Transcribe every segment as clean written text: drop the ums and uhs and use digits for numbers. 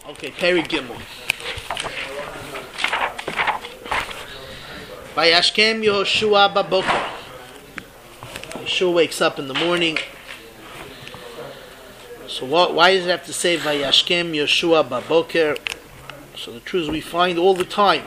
Okay, Peri Gimel. Vayashkem Yehoshua baboker. Yeshua wakes up in the morning. So why does it have to say Vayashkem Yehoshua baboker? So the truth is we find all the time.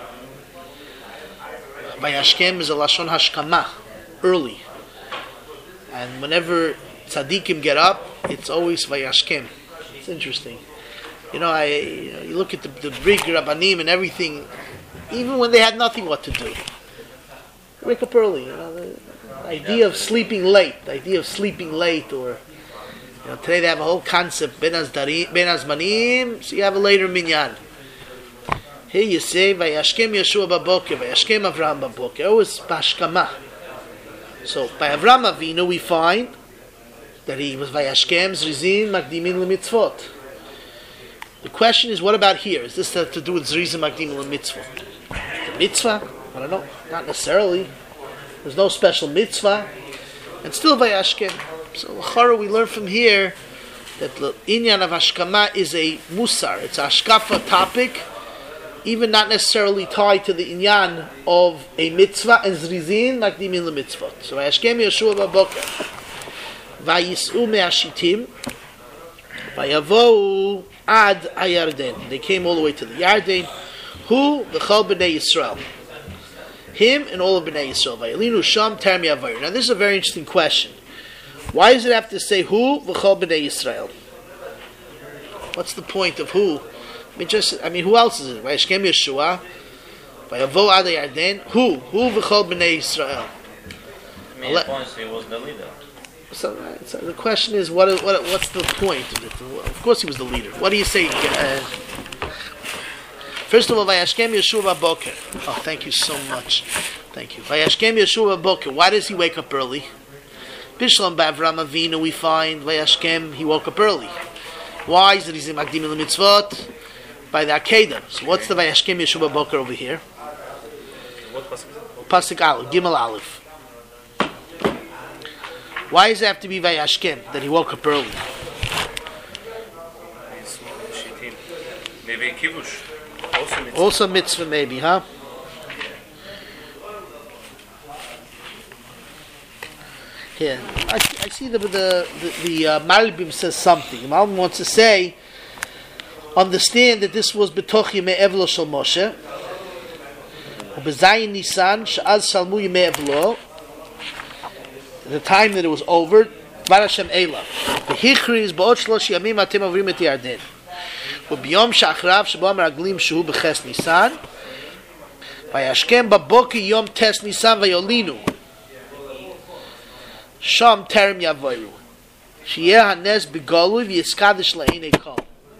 Vayashkem is a lashon hashkama, early. And whenever tzaddikim get up, it's always Vayashkem. It's interesting. You look at the big Rabbanim and everything, even when they had nothing what to do. They wake up early. The idea of sleeping late, or today they have a whole concept, Ben Azmanim, so you have a later minyan. Here you say, Vayashkem Yehoshua baboker, Vayashkem Avraham baboker. Always bashkama. So by Avraham Avinu we find that he was Vayashkem Zrizin Makdimin LeMitzvot. The question is, what about here? Is this to do with Zrizin Makdimin LeMitzvot? The mitzvah? I don't know. Not necessarily. There's no special mitzvah. And still Vayashkem. So l'chara we learn from here that the inyan of Hashkama is a musar. It's a hashkafa topic, even not necessarily tied to the inyan of a mitzvah and Zrizin Makdimin LeMitzvot. So Vayashkem Yehoshua baboker. Vayis'u me'ashitim. Vayavo'u ad ayarden. They came all the way to the Yarden. Who? The Chol B'nai Yisrael. Him and all of B'nai Yisrael. Vayalinu sham terem yavayru. Now this is a very interesting question. Why does it have to say who? The Chol B'nai Yisrael. What's the point of who? Who else is it? Vayashkem Yehoshua. Vayavo'u ad ayarden. Who? Who the Chol B'nai Yisrael? He was the leader. So the question is, what's the point of it? Of course he was the leader. What do you say? First of all, Vayashkem Yehoshua baboker. Oh, thank you so much. Thank you. Vayashkem Yehoshua baboker. Why does he wake up early? Bishlam b'Avraham Avinu we find Vayashkem, he woke up early. Why is it he's in Makdimin LeMitzvot? By the Akedah. So what's the Vayashkem Yehoshua baboker over here? What pasuk? Pasuk Aleph, Gimel Aleph. Why does it have to be Vayashkem, that he woke up early? Maybe Kibush. Also mitzvah maybe, huh? Here, I see the Malbim says something. The Malbim wants to say, understand that this was B'toch Yemei Evlo Shel Moshe, U'bezayin Nisan, She'az Shalmu Yemei Evlo, the time that it was over, Dvar Hashem Eila. V'hichriz ba'ot shlosh yamim atem avrim et Yarden. U'biyom sha'achrav shebo meraglim shehu b'ches Nisan. Vayashkem baboker yom tes Nisan vayolinu. Sham terem yavoru. Sheyeh hanes b'golui v'yiskadish la'inei kol.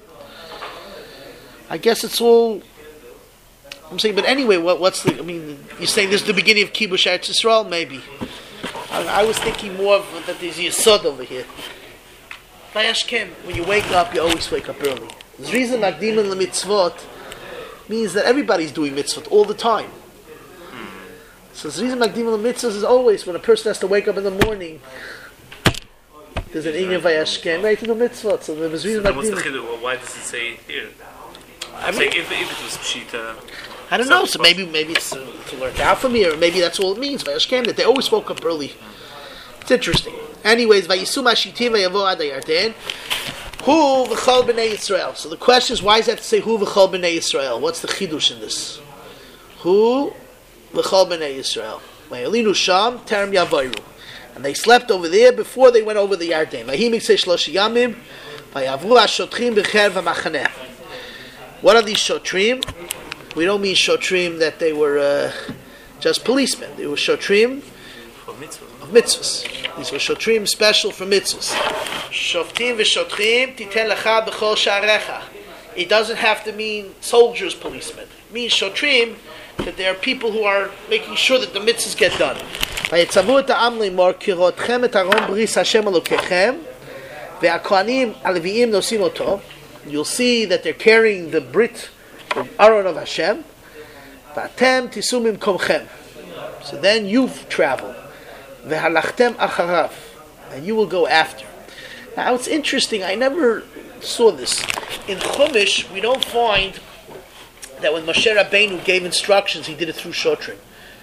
I guess it's all... I'm saying, but anyway, what's the... you're saying this is the beginning of Kibush Eretz Yisrael? Maybe. I was thinking more of that there's Yesod over here. Vayashkem, when you wake up, you always wake up early. Zrizin Makdimin LeMitzvot means that everybody's doing mitzvot all the time. So Zrizin Makdimin LeMitzvot is always when a person has to wake up in the morning. There's an Inyan Vayashkem, right, to do mitzvot. So there's Zrizin Makdimin. Why does it say here? If it was Pshita... I don't know, so maybe it's to learn out from here, or maybe that's all it means, Vayashkem, that they always woke up early. It's interesting. Anyways, Vayisu Mashitim Vayavo Ad Yarden. Hu V'chol B'nai Yisrael. So the question is, why does that have to say Hu V'chol B'nai Yisrael? What's the chidush in this? Hu V'chol B'nai Yisrael. Vayalinu Sham Terem Yavayru. And they slept over there before they went over the Yarden. Vayhim Yiksei Shlosh Yamim Vayavru HaShotrim B'cher V'machaneh. What are these Shotrim? We don't mean Shotrim that they were just policemen. They were Shotrim of mitzvahs. These were Shotrim special for mitzvahs. Shoftim v'Shotrim titen lecha b'chol sha'arecha. It doesn't have to mean soldiers, policemen. It means Shotrim, that there are people who are making sure that the mitzvahs get done. Vayetzavu et ha'am limor kirotchem et aron bris Hashem Elokechem ve'akohanim aleviim nosim oto. You'll see that they're carrying the Brit, the Aron of Hashem. V'atem tisumim komchem. So then you travel. V'halachtem acharav. And you will go after. Now it's interesting, I never saw this. In Chumash, we don't find that when Moshe Rabbeinu gave instructions, he did it through Shotrim.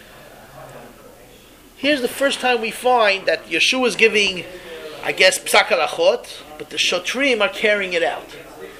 Here's the first time we find that Yeshua is giving, I guess, Psak Halachot, but the Shotrim are carrying it out.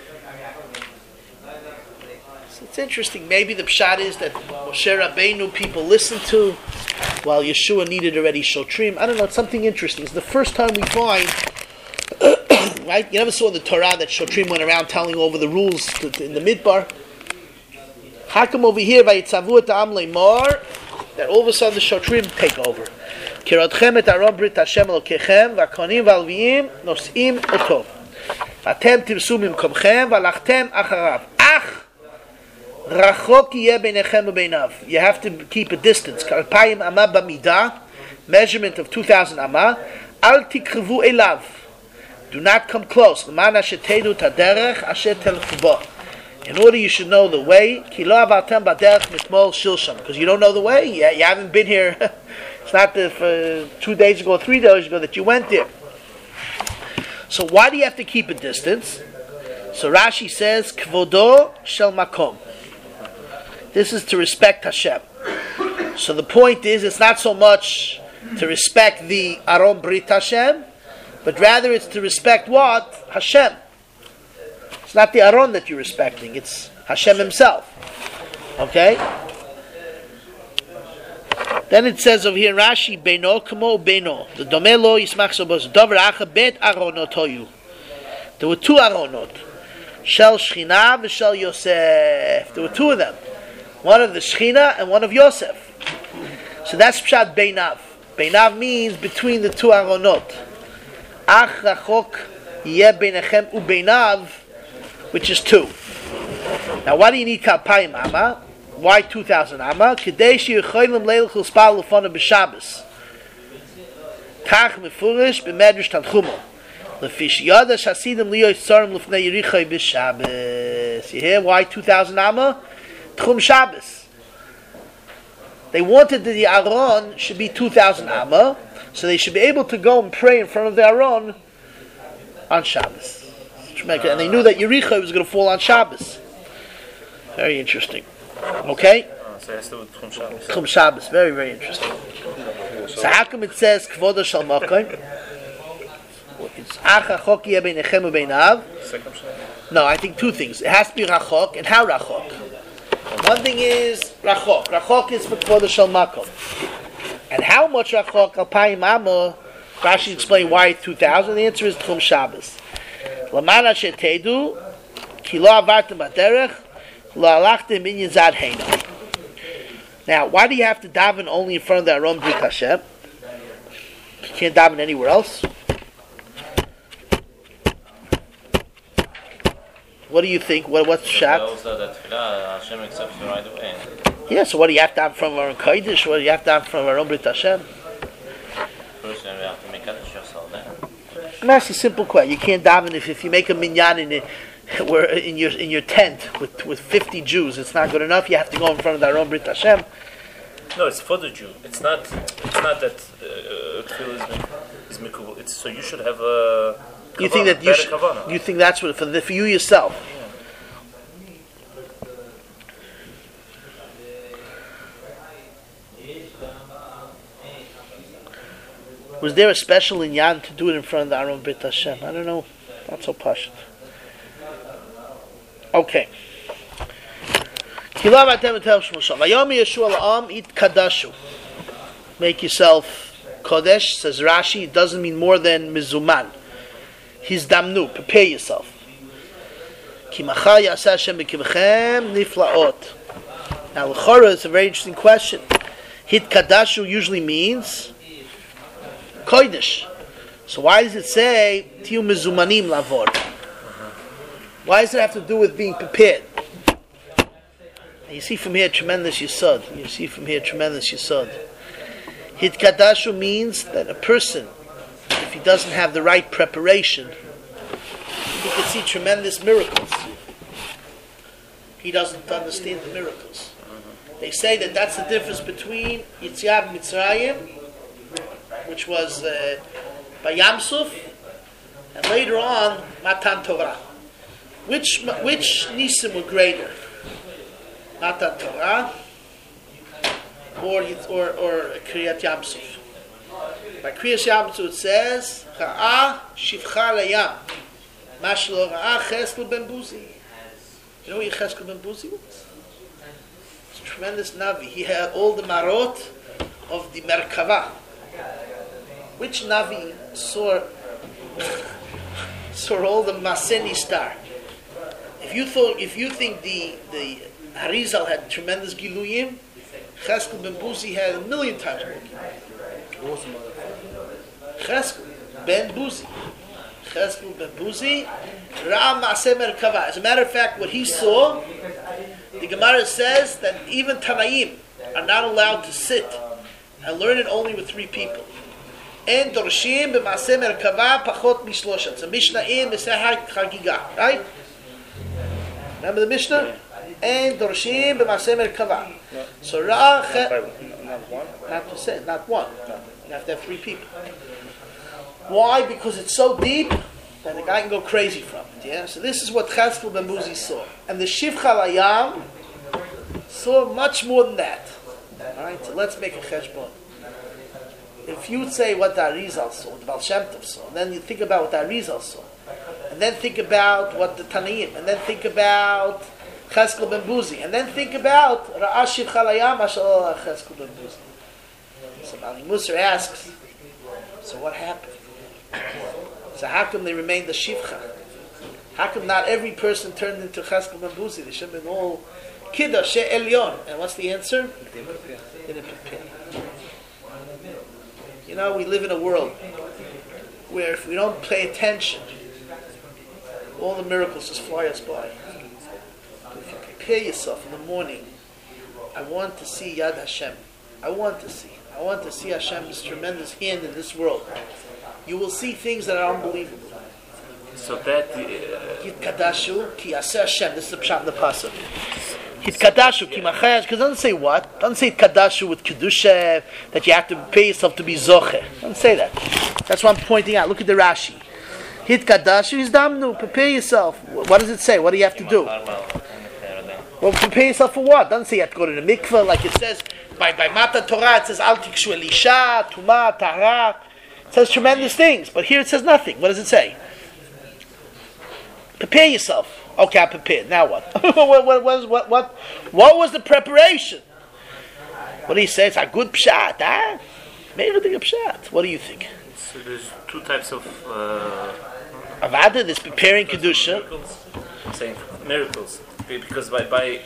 So it's interesting. Maybe the pshat is that Moshe Rabbeinu people listened to, while Yeshua needed already Shotrim. I don't know. It's something interesting. It's the first time we find, right? You never saw in the Torah that Shotrim went around telling over the rules in the Midbar. How come over here, Vayitzavu et ha'am le'mor, that all of a sudden the Shotrim take over? Kirodchem et aron brit Hashem elokechem, v'akonim v'alviim nos'im oto. V'atem tirsu mimkomchem, v'alachtem acharav. Ach! Rachok yeh beinechem u'beinav. You have to keep a distance. Kalpayim amah b'midah, measurement of 2,000 amah. Al tikrevu elav. Do not come close. L'man asher tedu taderech asher telchu bo. In order you should know the way, because you don't know the way. You haven't been here. It's not 2 days ago, 3 days ago that you went there. So why do you have to keep a distance? So Rashi says, Kvodo shel makom. This is to respect Hashem. So the point is, it's not so much to respect the Aron Brit Hashem, but rather it's to respect what? Hashem. It's not the Aron that you're respecting, it's Hashem himself. Okay? Then it says over here in Rashi, Beino kamo beino. The domelo yismach sobos. Dover acha bet aronot hoyu. There were 2 aronot. Shel Shechina v'shel Yosef. There were 2 of them. One of the Shechina and one of Yosef. So that's pshat beinav. Beinav means between the 2 aronot. Ach rachok yeh beinechem ubeinav, which is 2. Now, why do you need kalpayim amma? Why 2,000 amma? Kedei sheyicholim leilchul spal lefanav b'Shabbos. Kach mefurish b'medrash Tanchuma. Lefish yadash hasidim liyoy tzarim lefnei Yericho b'Shabbos. You hear why 2,000 amma? Tchum Shabbos. They wanted that the Aron should be 2,000 amma, so they should be able to go and pray in front of the Aron on Shabbos. And they knew that Yericho was going to fall on Shabbos. Very interesting. Okay? So it has to do with Tchum Shabbos. Tchum Shabbos. Very, very interesting. So how come it says Kvodo shel makom? It's Acha chok yeh beinechem ubeinav. No, I think 2 things. It has to be Rachok, and how Rachok? One thing is Rachok. Rachok is for Kvodo shel makom. And how much Rachok? Alpayim amma. Rashi explained why 2,000. The answer is Tchum Shabbos. L'man asher tedu, ki lo avartem b'derech, lo halachtem inyan zad heina. Now, why do you have to daven only in front of the Aron Brit Hashem? You can't daven anywhere else. What do you think? What's the shot? Hashem accepts you right away. Yeah, so what do you have to daven from Aron Kodesh? What do you have to daven from Aron Brit Hashem? First, you have to make yourself there. I'm asking a simple question. You can't daven if you make a minyan in your tent with 50 Jews. It's not good enough. You have to go in front of the Aron Brit Hashem. No, it's for the Jew. It's not that tefillah is mikubel. It's so you should have a. You think that you think that's what for you yourself. Was there a special inyan to do it in front of the Aron Brit Hashem? I don't know. Not so pashut. Okay. Make yourself kodesh. Says Rashi. It doesn't mean more than mizuman. Hizdamnu. Prepare yourself. Now, l'chora is a very interesting question. Hit kadashu usually means kodesh. So why does it say tiyu mizumanim lavor? Why does it have to do with being prepared? And you see from here tremendous yesod. Hit kadashu means that a person, if he doesn't have the right preparation, he can see tremendous miracles. He doesn't understand the miracles. They say that that's the difference between Yetziat Mitzrayim, which was by Yam Suf, and later on Matan Torah. Which Nisim were greater? Matan Torah or Kriyat Yamsuf? By Kriyat Yamsuf it says, Ra'ah shivcha layam. Mashlo Ra'ah Cheskel ben Buzi. You know who Cheskel ben Buzi was? It's a tremendous Navi. He had all the marot of the Merkava. Which Navi saw all the Maseni star? If you think the Harizal had tremendous Giluyim, Cheskel ben Buzi had 1,000,000 times more. Cheskel ben Buzi. Cheskel ben Buzi, Ra'am Ma'aseh Merkava. As a matter of fact, what he saw, the Gemara says that even Tanaim are not allowed to sit and learn it only with 3 people. En dorshim b'maaseh merkava pachot mishlosha. It's a Mishnah in Mesechet Chagiga, right? Remember the Mishnah? En dorshim b'maaseh merkava. So Ra'ah, not to say, not one. You have to have 3 people. Why? Because it's so deep that the guy can go crazy from it. Yeah. So this is what Cheskel ben Buzi saw, and the Shivcha Layam saw much more than that. All right. So let's make a cheshbon. If you would say what the Arizal saw, the Baal Shem Tov saw, and then you think about what the Arizal saw, and then think about what the Tanaim, and then think about Cheskel ben Buzi, and then think about Ra'ah Shivcha Layam Mashal Cheskel ben Buzi. So Mali Musar asks, so what happened? So how come they remained the Shivcha? How come not every person turned into Cheskel ben Buzi? They should have been all Kiddush She'elyon. And what's the answer? Didn't prepare. You know, we live in a world where if we don't pay attention, all the miracles just fly us by. If you prepare yourself in the morning, I want to see Yad Hashem. I want to see Hashem's tremendous hand in this world. You will see things that are unbelievable. So that Hitkadashu ki yaseh Hashem. This is the pshat in the pasuk. Hitkadashu ki machayash. Because it doesn't say what. It doesn't say Hitkadashu with kedusha that you have to pay yourself to be zoche. It doesn't say that. That's what I'm pointing out. Look at the Rashi. Hitkadashu is damnu. Prepare yourself. What does it say? What do you have to do? Well, prepare yourself for what? It doesn't say you have to go to the mikveh like it says by Matan Torah. It says al tikshu elisha tuma tahara. It says tremendous things, but here it says nothing. What does it say? Prepare yourself. Okay, I'm prepared. Now what? What was the preparation? What do you say? It's a good pshat, huh? Maybe a pshat. What do you think? So there's 2 types of Avada, there's preparing kedusha. Miracles. I'm saying miracles, because by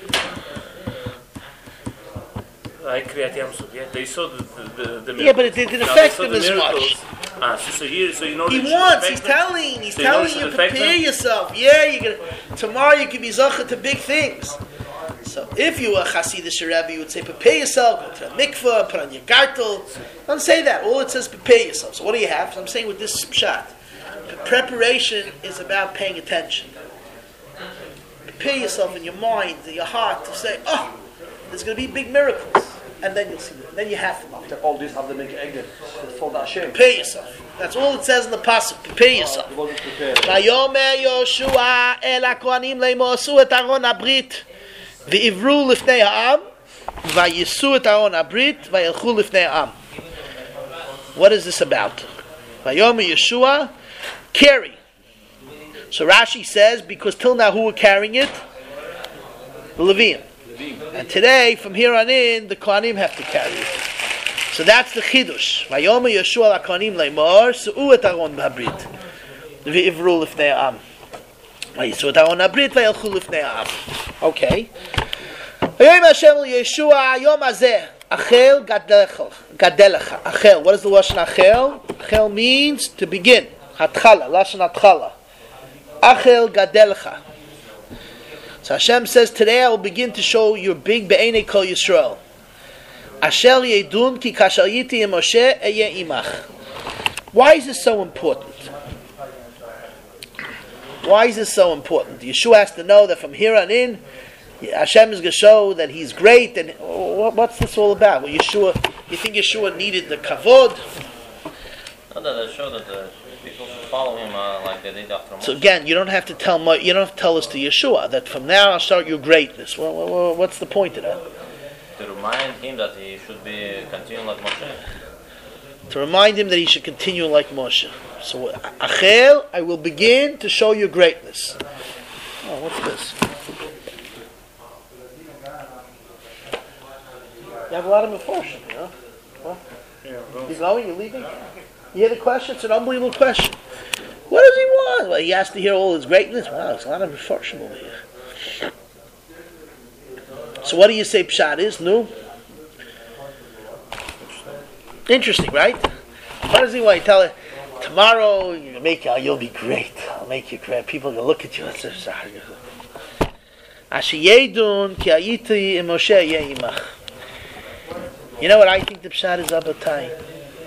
Kriyat Yamsuf, yeah, they saw the miracles. Yeah, but it didn't affect them as much. So you know. He's telling you, prepare yourself. Yeah, tomorrow you can be zocher to big things. So if you were Hasidic Rebbe, you would say, prepare yourself, go to a mikveh, put on your gartel. Don't say that. All it says, prepare yourself. So what do you have? So I'm saying with this pshat, preparation is about paying attention. Prepare yourself in your mind, in your heart, to say, oh, there's going to be big miracles. And then you'll see them. Then you have them. After all this, have to make egg for the Hashem. Prepare yourself. That's all it says in the pasuk. Prepare yourself. Vayomer Yoshua el hakohanim leimosu et aron habrit ve'ivru lifnei ha'am vayisu et aron habrit vayelchu lifnei ha'am. What is this about? Vayomer Yeshua, carry. So Rashi says, because till now who were carrying it? The Leviim. And today, from here on in, the Kohanim have to carry it. So that's the Chidush. Vayomer Yeshua al Kohanim leimor su'u et aron habrit ve'ivru lifnei ha'am vayisu et aron habrit vayelchu lifnei ha'am. Okay. Vayomer Hashem Yeshua yom hazeh achel gadelecha. Achel. What is the lashon achel? Achel means to begin. Hatchala. Lashon hatchala. Achel gadelecha. So Hashem says, today I will begin to show your big be'enei kol Yisrael. Asher yedun ki kasher yiti im Moshe eye imach. Why is this so important? Why is this so important? Yeshua has to know that from here on in, Hashem is going to show that He's great. And what's this all about? Well, you think Yeshua needed the kavod? No, that show that people should follow him like they did after Moshe. So again, you don't have to tell us to Yeshua that from now I'll start your greatness. Well, what's the point of that? To remind him that he should be continuing like Moshe. To remind him that he should continue like Moshe. So, Achel, I will begin to show you greatness. Oh, what's this? You have a lot of enforcement, you know? What? You going? You leaving? You hear the question? It's an unbelievable question. What does he want? Well, he has to hear all his greatness. Wow, there's a lot of enforcement over here. So what do you say Pshat is? No? Interesting, right? What does he want? Tell her, tomorrow you'll be great. I'll make you great. People will look at you and say, you know what I think the Pshat is, Abatai?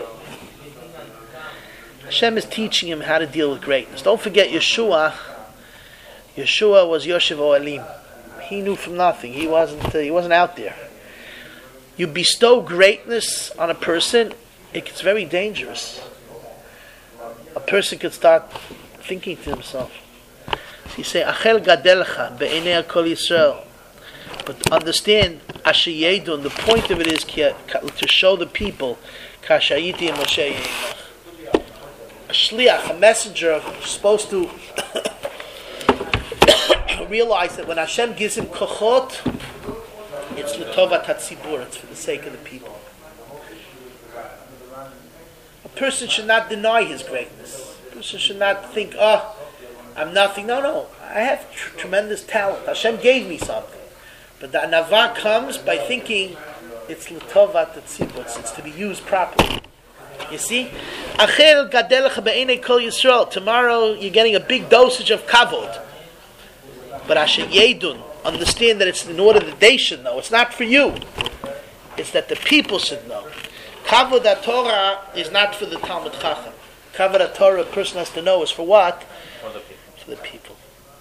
Hashem is teaching him how to deal with greatness. Don't forget Yeshua. Yeshua was Yoshev Ohalim. He knew from nothing. He wasn't out there. You bestow greatness on a person, it gets very dangerous. A person could start thinking to himself. You say, Achel gadelcha be'enei kol Yisrael. But understand, Asher Yedun, the point of it is to show the people, Kashayiti and Moshe Yemach. A shliach, a messenger, is supposed to realize that when Hashem gives him kochot, it's l'tovat hatzibur, it's for the sake of the people. A person should not deny his greatness. A person should not think, I'm nothing. No, I have tremendous talent. Hashem gave me something. But the anava comes by thinking it's l'tovat hatzibur, it's to be used properly. You see? Achel gadelech be'enei kol Yisrael. Tomorrow you're getting a big dosage of kavod. But Asher Yedun, understand that it's in order that they should know. It's not for you. It's that the people should know. Kavod HaTorah is not for the Talmud Chacham. Kavod HaTorah, a person has to know, is for what? For the people.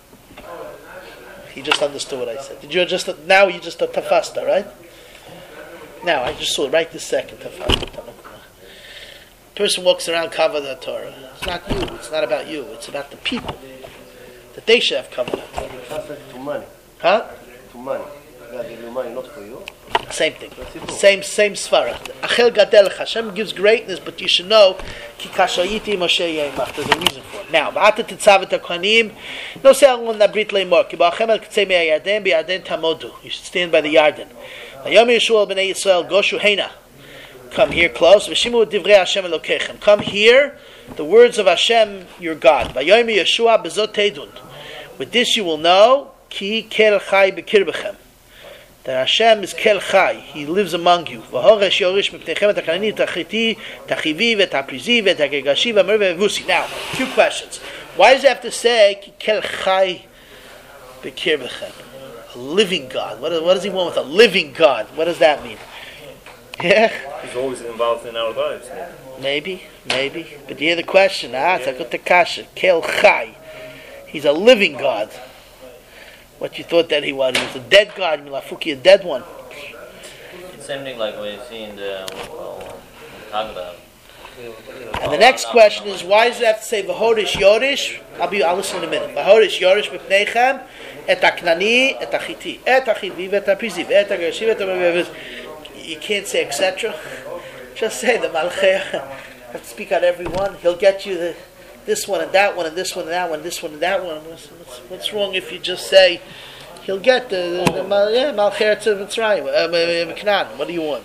He just understood what I said. Now you just tafasta, right? Now, I just saw it right this second. Tafasta. Person walks around Kavod HaTorah. It's not you. It's not about you. It's about the people. That they should have Kavod HaTorah. To money. Huh? To money. God give you money, not for you. Same thing. Same svara. Achel gadel Hashem gives greatness, but you should know ki kashayiti Moshe Yemach. There's a reason for it. Now, ba'ata titzavet hakohanim. No say alon nabrit leimor. Ki ba'achem el k'tzei me'ayarden bi'arden tamodu. You should stand by the Yarden. Vayom Yeshua b'nei Yisrael goshu heina. Come here close. V'shimu divrei Hashem elokechem. Come here. The words of Hashem, your God. Vayom Yeshua b'zot teidun. With this you will know ki kel chai b'kirbechem. That Hashem is kel chai. He lives among you. V'horesh yorish mipnechem et hakanani tachiti tachivi v'taprizi v'tagegashi v'amer v'vusi. Now, two questions. Why does it have to say ki kel chai b'kirbechem? A living God. What does he want with a living God? What does that mean? Yeah. He's always involved in our lives. Maybe. But you hear the question. It's a good kasha. Kel chai. He's a living God. What you thought that he was? He was a dead God. Milafuki, a dead one. It's same thing like we see in the Haggadah. And the next question is, why does it have to say V'horish Yorish? I'll listen in a minute. V'horish Yorish B'pneichem et Aknani et Achiti et Achiviv et Apriziv et Agashiv et Ameviv. You can't say etc. Just say the Malchei. Have to speak out every one. He'll get you this one and that one and this one and that one, this one and that one. What's wrong if you just say he'll get the Malchei to Mitzrayim, Canaan? What do you want?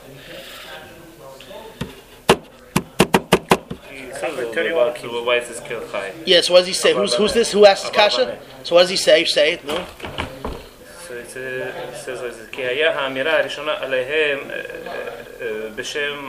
Why is this kill chai? Yes, what does he say? Who's this? Who asked Kasha? So what does he say? Say it, no? So it says כי היה האמירה הראשונה עליהם בשם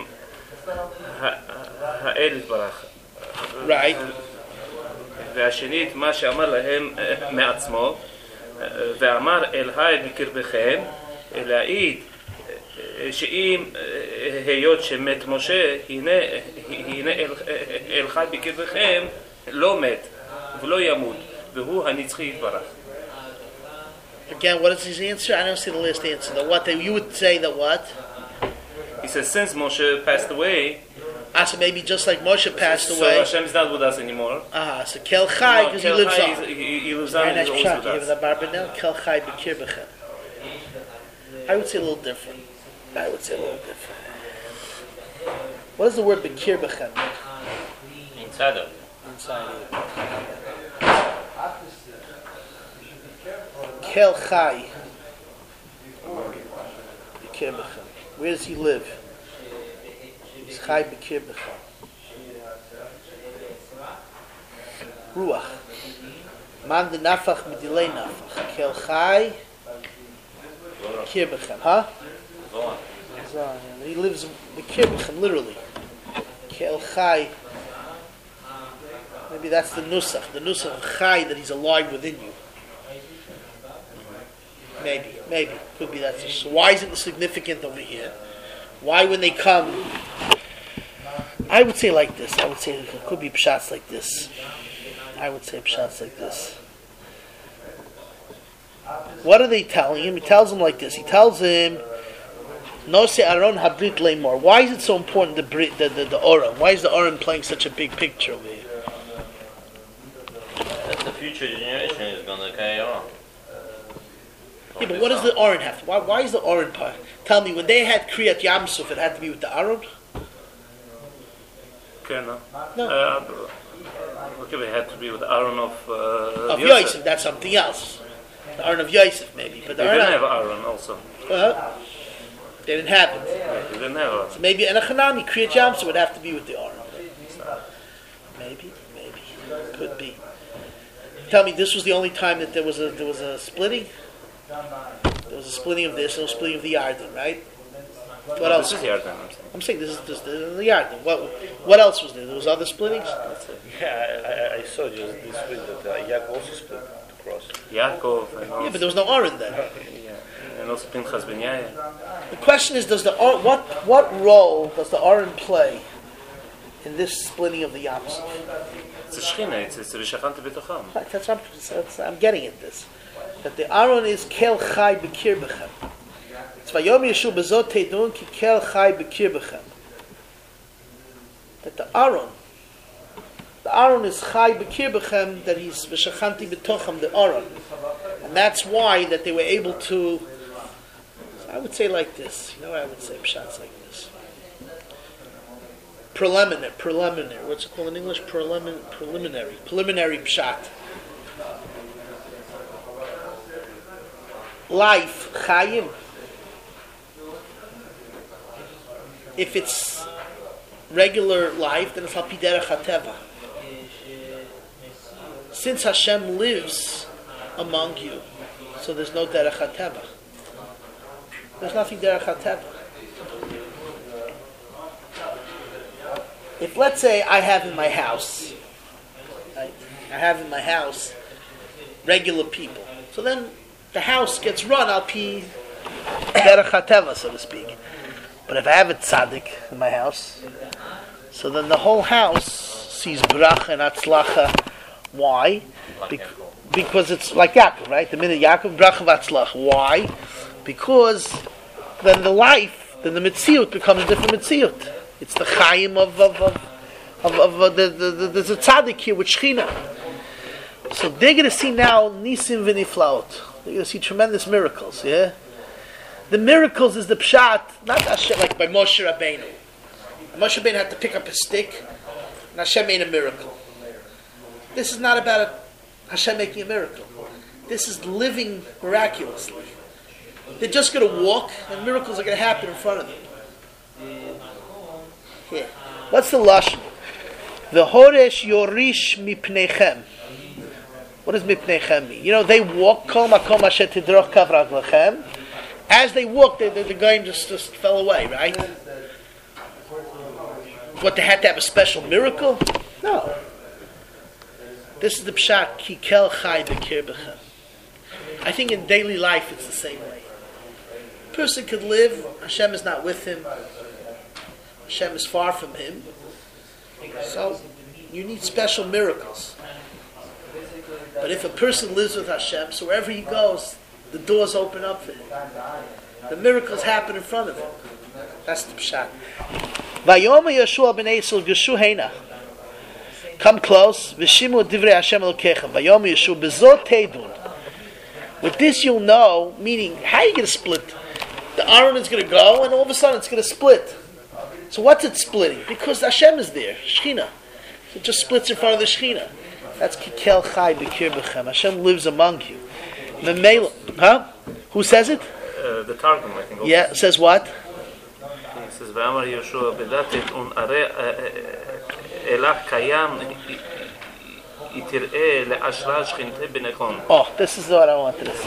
האל יתברך. Right. והשנית מה שאמר להם מעצמו ואמר אל היי בקרבכם להעיד שאם היות שמת משה הנה אל חי בקרבכם לא מת ולא ימות והוא הנצחי יתברך. Again, what is his answer? I don't see the last answer. The what? You would say that what? He says since Moshe passed away, So maybe just like Moshe passed So away. Hashem is not with us anymore. So Kel Chai, because he lives on. He lives on. Very He's nice always shot. with You have us. the Barbanel, Kel Chai B'kir B'chem. I would say a little different. What does the word B'kir B'chem mean? Inside of it. Inside of it. Kel Chai B'kir B'chem. Where does he live? He's Chai B'kir B'chem. Ruach. Man de nafach midilei nafach. Kel Chai B'kir B'chem. Huh? Zohar. He lives B'kir B'chem, literally. Kel Chai. Maybe that's the nusach of Chai, that he's alive within you. Maybe. Could be that. So why isn't it significant over here? Why when they come? I would say like this. I would say it could be pshatz like this. What are they telling him? He tells him like this. He tells him, Nose Aaron Habrit Leimor. Why is it so important, the Aron? Why is the Aron playing such a big picture over here? That the future generation is going to carry on. Yeah, but what does the Aron have? Why is the Aron part? Tell me, when they had Kriyat Yamsuf, it had to be with the Aron? Okay, no. No. Okay, they had to be with Aaron of Yosef. That's something else. The Aron of Yosef, maybe. But They didn't have Aaron also. They didn't have it. They didn't have Aaron. So maybe in a Hanami, Kriyat Yamsuf would have to be with the Aron. Maybe. Could be. Tell me, this was the only time that there was a splitting? There was a splitting of this, no splitting of the Yarden, right? What else? This is Yarden, I'm saying. This is the Yarden. What else was there? There was other splittings? Yeah, I saw just this week that Yaakov also split the cross. Yaakov and Yeah, also, but there was no Aaron then. and also Pinchas Ben Yair. The question is, what role does the Aaron play in this splitting of the Yamsuf? It's a Shechina, it's Rishachante B'tocham. Right, I'm getting at this. That the Aaron is Kel Chai B'kir B'chem. It's Vayom Yeshu B'zot Teidun Ki Kel Chai B'kir B'chem. That the Aaron is Chai B'kir B'chem, that he's V'shachanti B'tocham, the Aaron. And that's why that they were able to, I would say like this. You know, I would say pshat's like this. Preliminary. What's it called in English? Preliminary pshat. Life, chayim. If it's regular life, then it's halpi derech hateva. Since Hashem lives among you, so there's no derech hateva. There's nothing derech hateva. If, let's say, I have in my house regular people, so then the house gets run al pi derech hateva, so to speak. But if I have a tzaddik in my house, so then the whole house sees bracha and atzlacha. Why? Because it's like Yaakov, right? The minute Yaakov, bracha v'atzlacha. Why? Because then the metziut becomes a different metziut. It's the chayim of there's a tzaddik here with Shechina. So they're going to see now nisim v'niflaot. They're going to see tremendous miracles. Yeah, the miracles is the pshat, not Hashem, like by Moshe Rabbeinu. Moshe Rabbeinu had to pick up a stick, and Hashem made a miracle. This is not about Hashem making a miracle. This is living miraculously. They're just going to walk, and miracles are going to happen in front of them. Here. What's the lashon? The horesh yorish mipnechem. What does mipnechem mean? You know, they walk, kol makom asher tidroch kav raglachem. As they walk, the guy just fell away, right? What, they had to have a special miracle? No. This is the pshat, ki kel chai b'kir b'chem. I think in daily life it's the same way. A person could live, Hashem is not with him, Hashem is far from him. So you need special miracles. But if a person lives with Hashem, so wherever he goes, the doors open up for him. The miracles happen in front of him. That's the pshat. Vayoma Yeshua ben Esel Geshu Heina. Come close. V'shimu divrei Hashem Elokechem. Vayoma Yeshua bezot teidun. With this you'll know, meaning, how are you going to split? The Aaron is going to go, and all of a sudden it's going to split. So what's it splitting? Because Hashem is there, Shechina. It just splits in front of the Shechina. That's Kikel Chai B'kir B'chem. Hashem lives among you. Memela, huh? Who says it? The Targum, I think. Yeah, says what? It says, "V'amar Yeshua b'datet un are elach kayam itir'e le'ashra shchinte b'nechon." Oh, this is what I wanted to say.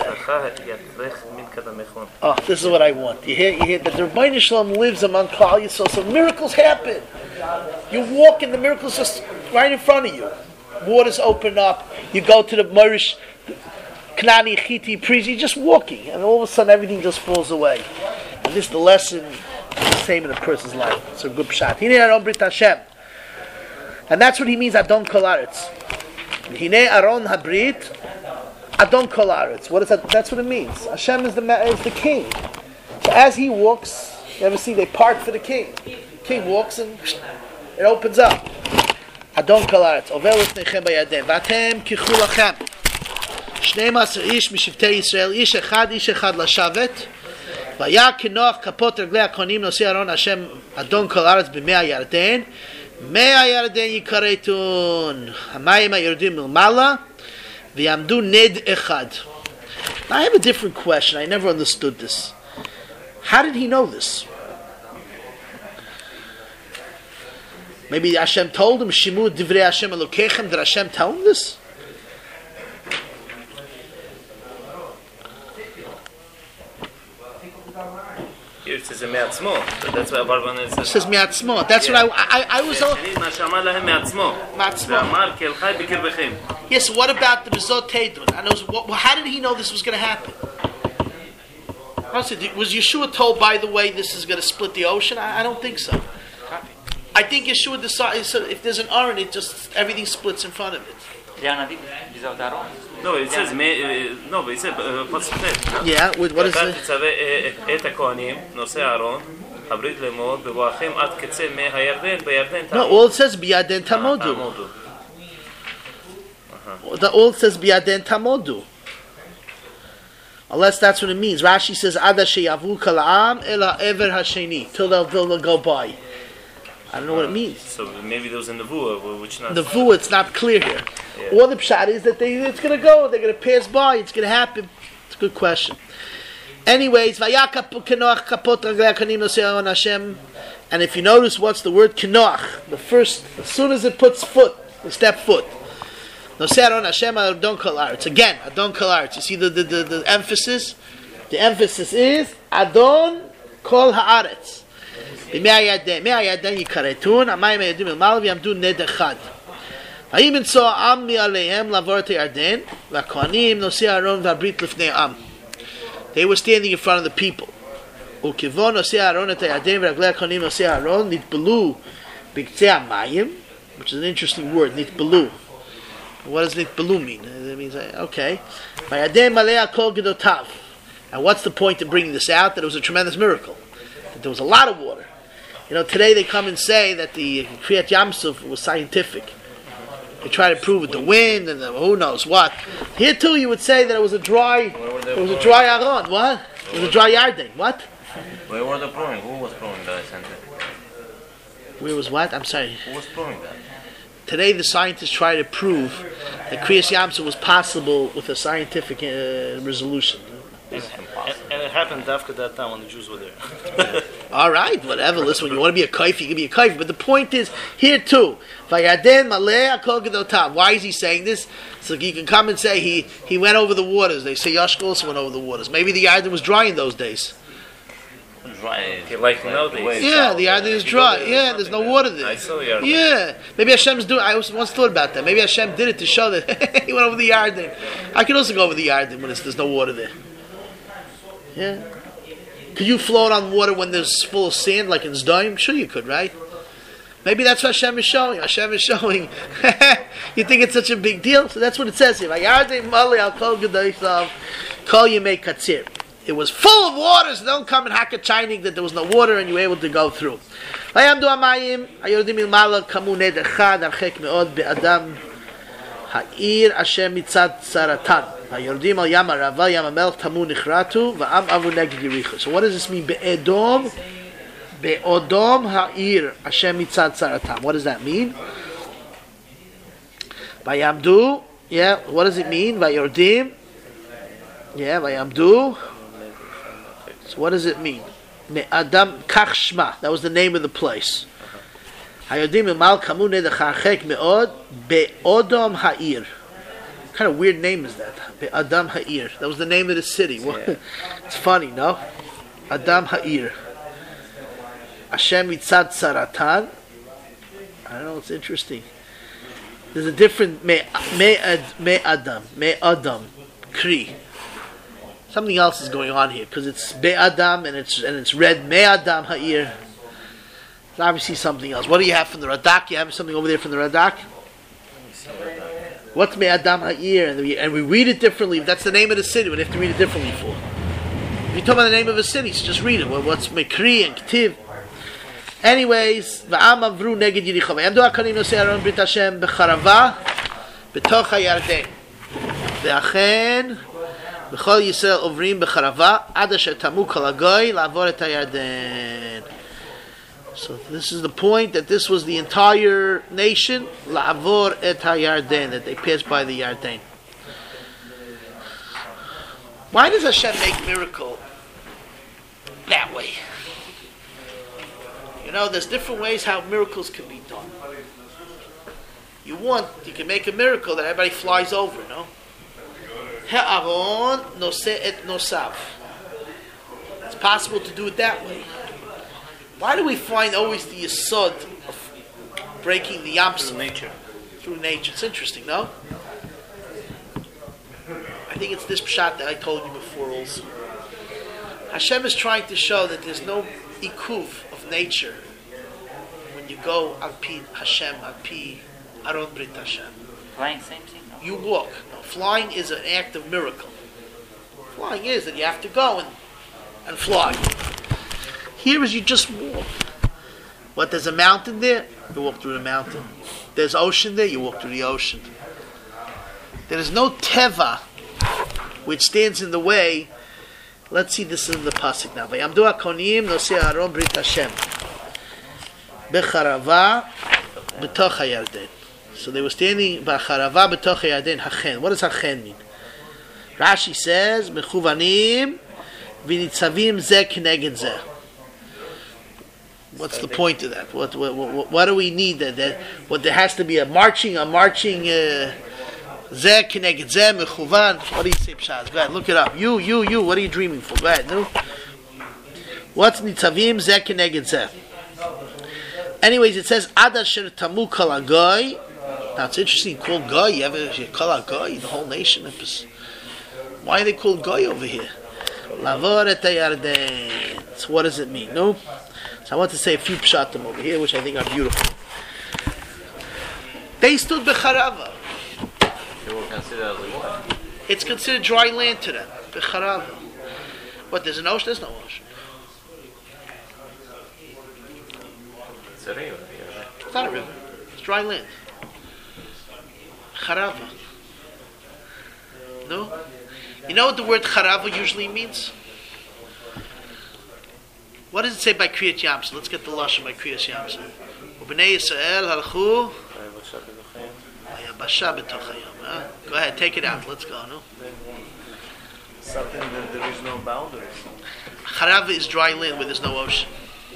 Oh, this is what I want. You hear that the Rebbeinu Shalom lives among Klal Yisrael, so miracles happen. You walk and the miracles just right in front of you. Waters open up. You go to the Morish, Knani, Chiti, priest. You're just walking, and all of a sudden everything just falls away. And this is the lesson, the same in a person's life. It's a good shot. Hine Aron Brit Hashem, and that's what he means. Adon Kol Aretz. Hine Aron Habrit. Adon Kol Aretz. What is that? That's what it means. Hashem is the king. So as he walks, you ever see they part for the king. King walks and it opens up. Adon Kol Aretz. Over Lefnechem Bayadem. Vatem Kichu Lachem. 12 איש משבטי ישראל, איש אחד לשבת. והיה כנוח כפות רגלי הכהנים נושא ארון השם אדון כל הארץ במי הירדן. מי הירדן יכרתון. המים היורדים מלמעלה. ויעמדו נד אחד. Now I have a different question. I never understood this. How did he know this? Maybe Hashem told him, Shimu divrei Hashem Elokechem. Did Hashem tell him this? Here it says me'atzmo. That's why Barban says. It says me'atzmo. That's what I was. Yes. What about the bezot teidun? How did he know this was going to happen? Was Yeshua told, by the way, this is going to split the ocean? I don't think so. I think Yeshua decided. So if there's an Aron, it just everything splits in front of it. No, it says no, but it says yeah. What is it? No, all it says biyaden tamodu. All it says biyaden tamodu. Unless that's what it means. Rashi says Ada sheyavu kal'am ela ever hasheni till they'll go by. I don't know what it means. So maybe those in the Vua, which not. The Vua, it's not clear here. Yeah. Or the pshat is that it's going to go, they're going to pass by, it's going to happen. It's a good question. Anyways, and if you notice, what's the word kenoach? The first, as soon as it puts foot, the step foot. It's again, Adon Kol Haaretz. You see the emphasis? The emphasis is Adon Kol Haaretz. וימן צא העם מעליהם לעבור את הירדן, והכהנים נושאי הארון והברית לפני העם. They were standing in front of the people. וכיוון נושאי הארון את הירדן ורגלי הכהנים נושאי הארון נטבלו בקצה המים, which is an interesting word, נטבלו. What does נטבלו mean? It means, okay. והירדן מלא הכל גדותיו. And what's the point of bringing this out? That it was a tremendous miracle. That there was a lot of water. You know, today they come and say that the Kriyat Yamsuf was scientific. They try to prove it, the wind and who knows what. Here too, you would say that it was a dry Aron. What? It was a dry Yarden. What? Where were they proving? Who was proving that scientific? Where was what? I'm sorry. Who was proving that? Today, the scientists try to prove that Kriyas Yamsuf was possible with a scientific resolution. And it happened after that time when the Jews were there. All right, whatever. Listen, when you want to be a kaif, you can be a kaif. But the point is, here too, Vayaden Maleh Akol Gedotav. Why is he saying this? So you can come and say he went over the waters. They say Yashka also went over the waters. Maybe the Yarden was dry in those days. Dry. Like nowadays. Yeah, the Yarden is dry. Yeah, there's no water there. I saw the Yarden. Yeah, maybe Hashem's doing. I once thought about that. Maybe Hashem did it to show that he went over the Yarden. I could also go over the Yarden when there's no water there. Yeah. Could you float on water when there's full of sand, like in Zdaim? Sure you could, right? Maybe that's what Hashem is showing. Hashem is showing. You think it's such a big deal? So that's what it says here. it was full of waters. Don't come and hack a chining that there was no water and you were able to go through. ויעמדו המים היורדים מלמעלה כמו נד אחד הרחק מאוד באדם העיר אשר מצד צרתן. היורדים על ים ערבה ים המלח תמו נחרטו ועם עברו נגד יריחו. So what does this mean? באדום העיר אשר מצד צרתן. What does that mean? ויעמדו, yeah, what does it mean? ויורדים, yeah, ויעמדו. So what does it mean? מאדם כך שמה. That was the name of the place. היורדים ממעל כמו נד הרחק מאוד באדום העיר. What kind of weird name is that? Adam Ha'ir. That was the name of the city. Yeah. It's funny, no? Adam Ha'ir. Hashem Mitzad Saratan. I don't know, it's interesting. There's a different Me Adam, Kri. Something else is going on here because it's Be Adam and it's read Me Adam Ha'ir. It's obviously something else. What do you have from the Radak? You have something over there from the Radak? What's Me'adam Ha'ir? And we read it differently. If that's the name of the city, we have to read it differently for. If you talk about the name of a city, so just read it. What's Mekri and Ktiv? Anyways, Va'am Avru Neged Yericho. V'yamdu HaKohanim Nosei Aron Brit Hashem B'charava B'toch HaYarden. V'achen B'chol Yisrael Ovrim B'charava Ad Asher Tamu Kol HaGoy La'avor Et HaYarden. So this is the point that this was the entire nation, La'avor et HaYarden, that they passed by the Yarden. Why does Hashem make miracle that way? You know, there's different ways how miracles can be done. You can make a miracle that everybody flies over, no? Ha'aron noseh et nosav. It's possible to do it that way. Why do we find always the yesod of breaking the yamsuf? Through nature. It's interesting, no? I think it's this pshat that I told you before also. Hashem is trying to show that there's no ikuv of nature when you go al pi Hashem, al pi Aron Brit Hashem. Flying, same thing. No? You walk. No, flying is an act of miracle. Flying is that you have to go and fly. Here is you just walk. What, there's a mountain there? You walk through the mountain. There's ocean there? You walk through the ocean. There is no teva which stands in the way. Let's see this in the pasuk now. Vayamdu HaKohanim Nosei Aron Brit Hashem B'charava B'toch HaYarden. So they were standing B'charava B'toch HaYarden. Hachen. What does Hachen mean? Rashi says Mechuvanim V'nitzavim Zeh K'neged Zeh. What's the point of that? What do we need? That there has to be a marching. Zeh K'neged Zeh Mechuvan. What do you say, Pshaz? Go ahead, look it up. You. What are you dreaming for? Go ahead, no. What's Nitzavim Zeh K'neged Zeh? Anyways, it says Ad Asher Tamu Kol HaGoy. Now it's interesting. Called Goy. You have Kol HaGoy, the whole nation. Why are they called Goy over here? La'avor et HaYarden. So what does it mean? No. So I want to say a few pshatim over here, which I think are beautiful. They stood b'charava. They were considered as what? It's considered dry land to them. B'charava. What, there's an ocean? There's no ocean. It's a river. It's not a river. It's dry land. Charava. No? You know what the word charava usually means? What does it say by Kriyat Yamsuf? Let's get the lashon by Kriyat Yamsuf. Ubnei Yisrael halchu vayabasha b'toch hayam. Go ahead, take it out. Let's go. No. Something that there is no boundaries. Charava is dry land where there's no ocean.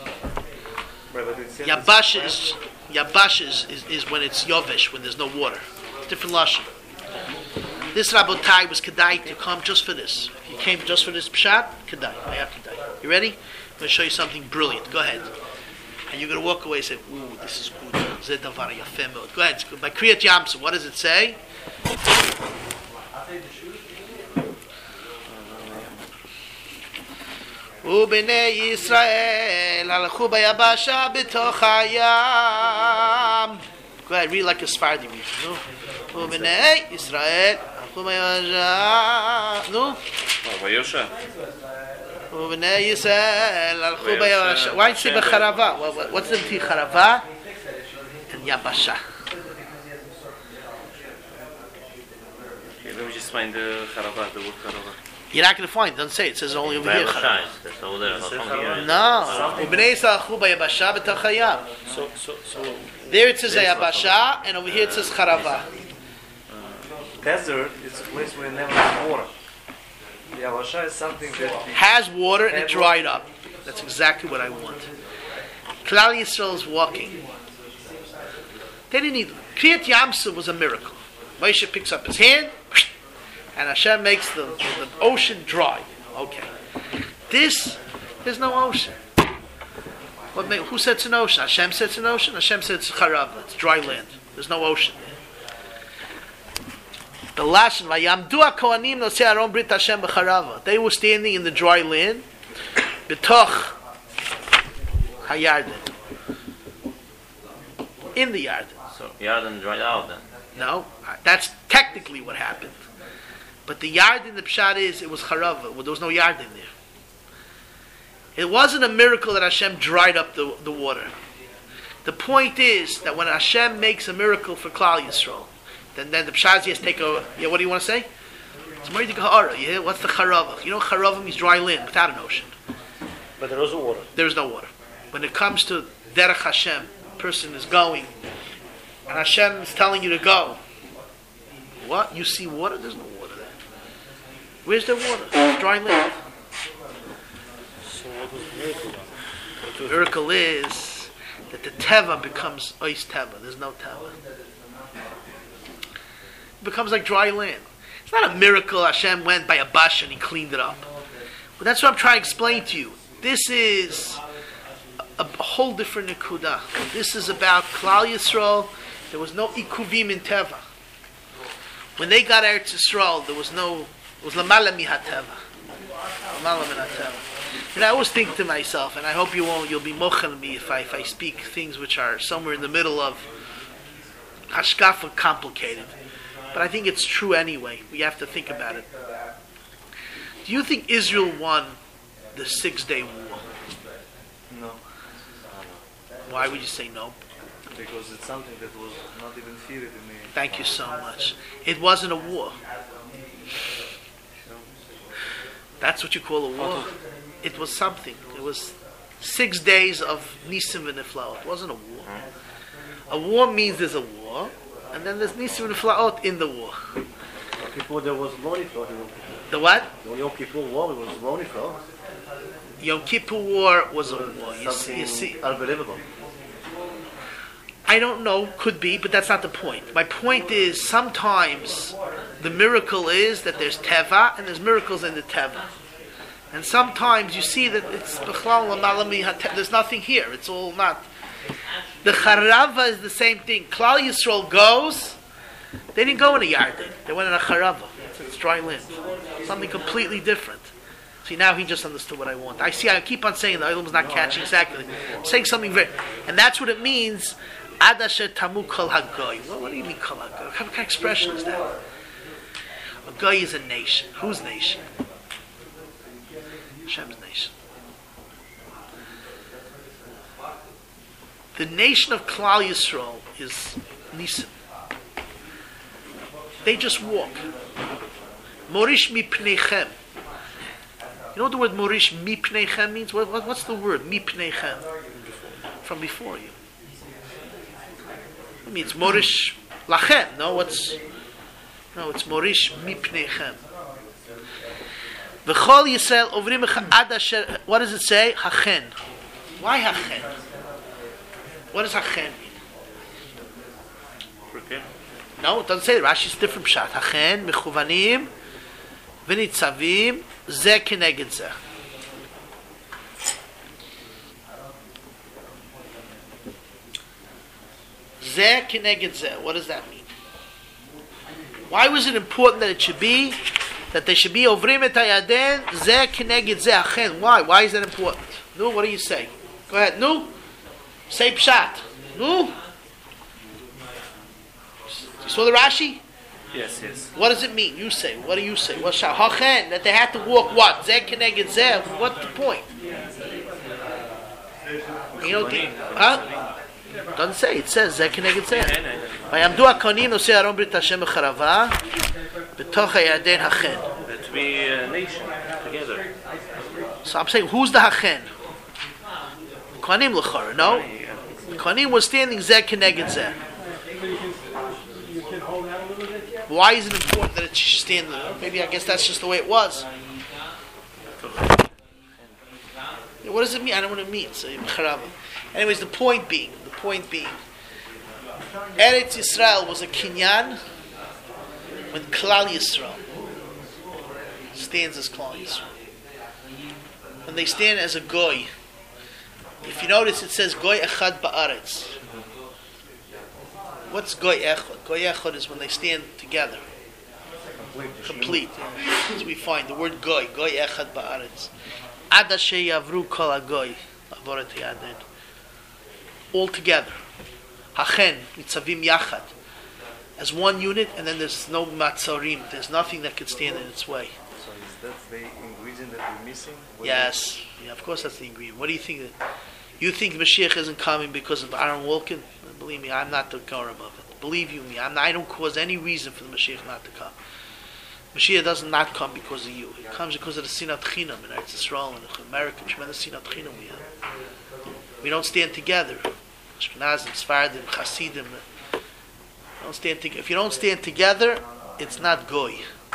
Yabash is when it's yovesh, when there's no water. Different lashon. This Rabotai was kedai to come just for this. If you came just for this pshat, kedai. I have kedai. You ready? I'm going to show you something brilliant. Go ahead. And you're going to walk away and say, ooh, this is good. Zeh davar yafeh meod. Go ahead. By Kriyat Yamsuf, what does it say? Ubnei Yisrael halchu bayabasha b'toch hayam. Go ahead, read like a Sephardi reader. No? Ubnei Yisrael halchu bayabasha. No? Vayosha. Ubnei Yisrael alchu bayavasha. Why say b'charava? What's the difference between charava and yabasha? Okay, let me just find the Charava, the word Charava. You're not going to find it. Doesn't say it. It says only over here. Charava. That's over there. Not from here. No. Ubnei Yisrael alchu bayavasha b'tachayam. So There it says yabasha, and over here it says charava. Desert is a place where you never have water. The Yavasha is something that Has water and it dried up. That's exactly what I want. Klal Yisrael is walking. They didn't need Kriyat Yamsuf was a miracle. Moshe picks up his hand, and Hashem makes the ocean dry. Okay. There's no ocean. Who sets an ocean? Hashem sets an ocean? Hashem sets Charav. It's dry land. There's no ocean there. The Lashon, Vayamdu HaKohanim Nosei Aaron Brit Hashem B'Charava. They were standing in the dry land, B'toch HaYarden. In the Yarden. So Yarden dried out then. No, that's technically what happened. But the Yarden, the Pshat is, it was Charava. Well, there was no Yarden there. It wasn't a miracle that Hashem dried up the water. The point is that when Hashem makes a miracle for Klal Yisrael, then the Pshat has to take a... Yeah, what do you want to say? It's Moedik Ha'ara. Yeah, what's the Charava? You know Charava means dry land without an ocean. but there is no water. There is no water. When it comes to Derech Hashem, a person is going, and Hashem is telling you to go. What? You see water? There's no water there. Where's the water? Dry land. So what was the miracle then? The miracle is that the Teva becomes Ois Teva. There's no Teva. It becomes like dry land. It's not a miracle Hashem went by a bash and he cleaned it up. But that's what I'm trying to explain to you. This is a whole different Nekuda. This is about Klal Yisrael. There was no Ikuvim in Teva. When they got Eretz Yisrael, there was no... It was Lamala Miha Teva. Lamala Miha Teva. And I always think to myself, and I hope you'll be mochen me if I speak things which are somewhere in the middle of hashkafa complicated. But I think it's true anyway. We have to think about it. Do you think Israel won the 6-day war? No, Why would you say no? because it's something that was not even feared in the... Thank you so much. It wasn't a war. That's what you call a war. It was something. It was 6 days of Nisim v'Niflaot. It wasn't a war. A war means there's a war, and then there's Nisim v'Niflaot in the war. Before there was Lonifro. The what? The Yom Kippur War was Lonifro. Yom Kippur War was a war. You Something see, unbelievable. I don't know, could be, but that's not the point. My point is sometimes the miracle is that there's Teva and there's miracles in the Teva. And sometimes you see that it's there's nothing here. It's all not. The Charava is the same thing. Klal Yisrael goes, they didn't go in a Yarden. They went in a Charava. It's dry land. Something completely different. See, now he just understood what I want. I keep on saying the Olam's not catching exactly. I'm saying something very... And that's what it means... Ad asher tamu kol hagoy. What do you mean kol hagoy? What kind of expression is that? A goy is a nation. Whose nation? Hashem's nation. The nation of Klal Yisrael is Nisim. They just walk. Morish mipneichem. You know what the word Morish mipneichem means? What's the word mipneichem? From before you. I mean, it's Morish Lachem. No, it's Morish Mipneichem. V'chol Yisrael ovrim ad asher. What does it say? Hachen. Why Hachen? What does Hachen mean? No, it doesn't say that. Rashi's different pshat. Hachen mechuvanim v'nitzavim zeh keneged zeh. Zeh keneged zeh. What does that mean? Why was it important that it should be that they should be ovrim et hayaden zeh keneged zeh achen? Why? Why is that important? Nu, what do you say? Go ahead. Nu, say pshat. Nu. You saw the Rashi? Yes, yes. What does it mean? You say. What do you say? What's hachen? That they had to walk what? Zeh keneged zeh. What's the point? You know, huh? Doesn't say. It says zeh keneged zeh. Vayamdu hakohanim nosei Aron brit Hashem b'charava b'toch hayarden hachen. That we a nation together. So I'm saying, who's the hachen? Kohanim l'chara. No. Kohanim was standing zeh keneged zeh. Why is it important that it should stand there? Maybe I guess that's just the way it was. What does it mean? I don't know what it means. Anyways, the point being, Eretz Yisrael was a kinyan when Klal Yisrael stands as Klal Yisrael. When they stand as a goy, if you notice, it says goy echad ba'aretz. What's goy echad? Goy echad is when they stand together. Complete. As we find the word goy echad ba'aretz. Ad asher yavru kol hagoy avorat yaden. All together. Hachen nitzavim yachad. As one unit, and then there's no matzorim. There's nothing that could stand in its way. So is that the ingredient that we're missing? Yes. Yeah, of course that's the ingredient. What do you think? You think Mashiach isn't coming because of Aaron Wolkin? Believe me, I'm not the Gorem of it. Believe you me, I don't cause any reason for the Mashiach not to come. Mashiach does not come because of you. It comes because of the Sinat Chinam in Eretz Yisrael and America. Tremendous Sinat Chinam we have. We don't stand together. Ashkenazim, Sfardim, Hasidim. Don't stand together. If you don't stand together, it's not goy.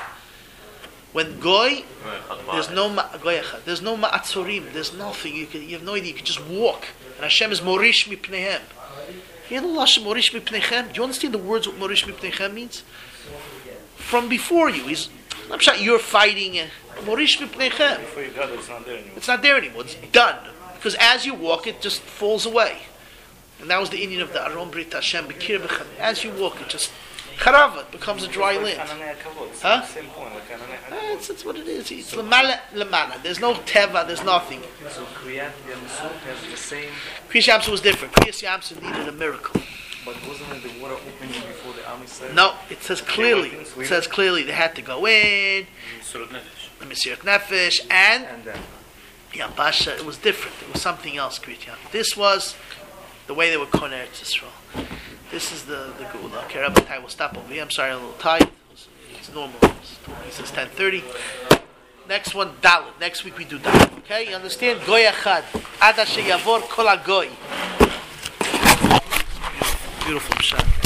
When goy, there's no ma'atzorim. There's nothing. You have no idea. You can just walk. And Hashem is morish mipneihem. You know the lashon morish mipneihem? Do you understand the words what morish mipneihem means? From before you, I'm sure you're fighting. Morish mipneihem. Before you got it, it's not there anymore. It's not there anymore. It's done. Because as you walk, it just falls away. And that was the Indian of the Aron Brit Hashem B'kir B'chan. As you walk, it just Charava becomes a dry land. Huh? Same point, That's what it is. It's lemala. There's no teva. There's nothing. So Kriyat Yamsuf has the same. Kriyas Yamsuf was different. Kriyas Yamsuf needed a miracle. But wasn't the water opening before the army started? No, it says clearly. It says clearly they had to go in. The Mesirat Nefesh and then Yabasha. It was different. It was something else. Kriyat Yamsuf. This was the way they were Kon Eretz Yisrael. This is the Gula. Okay, Rabbi Tai will stop over here. I'm sorry, I'm a little tight. It's normal. He says 10:30. Next one, Dalet. Next week we do Dalet. Okay, you understand? Goy Echad. Ad asher yavor kol hagoy. Beautiful shot.